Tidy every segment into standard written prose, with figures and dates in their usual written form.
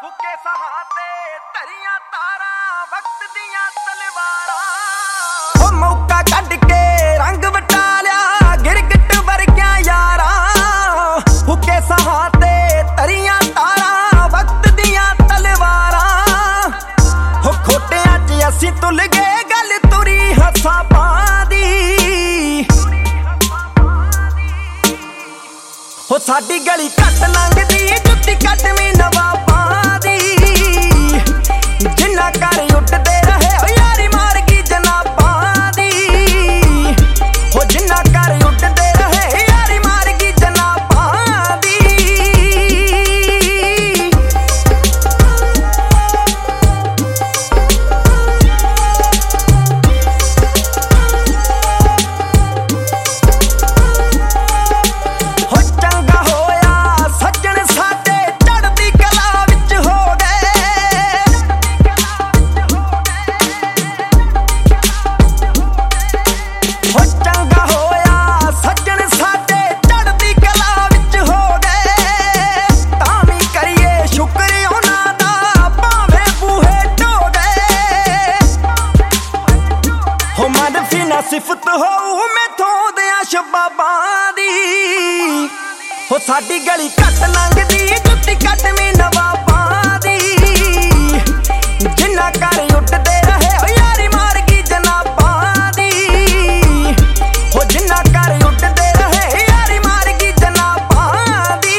फुके सहाते धरिया तारा वक्त दियां तलवारां ओ मौका कढ के रंग वटा लिया गिरगिट वर्गिया यारां फुके सहाते धरिया तारा वक्त दियां तलवारां हो खोटियां च असीं तुल गए गल तुरी हसा पादी हो साडी गली कट लंघदी जुत्ती कटवी नवाबां दी जिन्ना घर उठदे रहे हो यारी मार गई जनाबां दी हो जिन्ना घर उठदे रहे यारी मार गई जनाबां दी हो चंगा होया सज्जन साडे चढ़दी कला विच हो गए हो चंगा होया सज्जन साडे चढ़दी कला विच हो गए तां वी करिए शुक्र उन्हां दा भावें बूहे ढो गए हो मनफी ना सिफत होऊ मैथों दियां शबाबां दी हो साडी गली कट लंघदी जुत्ती कटवी नवाबां दी जिन्ना घर उठदे रहे हो यारी मार गई जनाबां दी हो जिन्ना घर उठदे रहे यारी मार गई जनाबां दी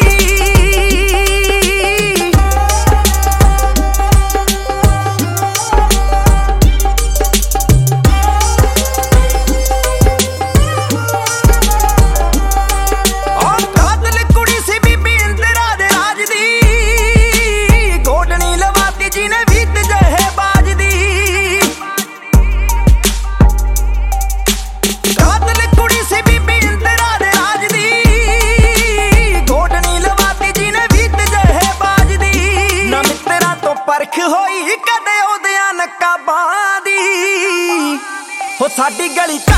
कातल कुड़ी सी बीबी इंदिरा दे राज दी गोडनी लवाती जी ने बीत जहे बाज दी कातल कुड़ी सी बीबी इंदिरा दे राज दी गोडनी लवाती जी ने बीत जहे बाज दी ना मित्रा तो परख होई कदे ओदियां नकाबां दी हो साडी गली